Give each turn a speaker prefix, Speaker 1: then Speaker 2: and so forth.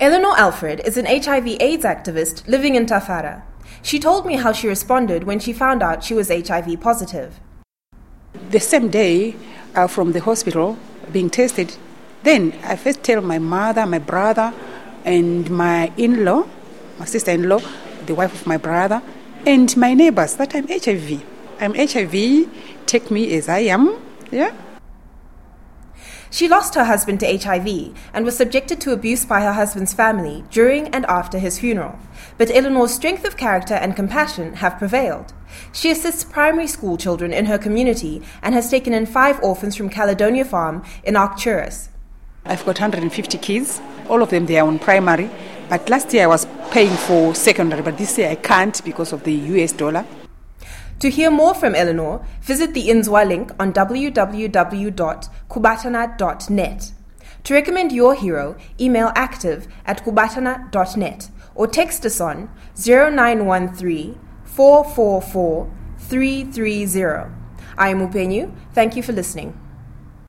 Speaker 1: Eleanor Alfred is an HIV/AIDS activist living in Tafara. She told me how she responded when she found out she was HIV positive.
Speaker 2: The same day from the hospital being tested, then I first tell my mother, my brother, and my in-law, my sister-in-law, the wife of my brother, and my neighbors that I'm HIV. I'm HIV, take me as I am, yeah.
Speaker 1: She lost her husband to HIV and was subjected to abuse by her husband's family during and after his funeral. But Eleanor's strength of character and compassion have prevailed. She assists primary school children in her community and has taken in 5 orphans from Caledonia Farm in Arcturus.
Speaker 2: I've got 150 kids. All of them, they are on primary. But last year I was paying for secondary, but this year I can't because of the US dollar.
Speaker 1: To hear more from Eleanor, visit the Inzwa link on www.kubatana.net. To recommend your hero, email active@kubatana.net or text us on 0913 444 330. I am Upenyu. Thank you for listening.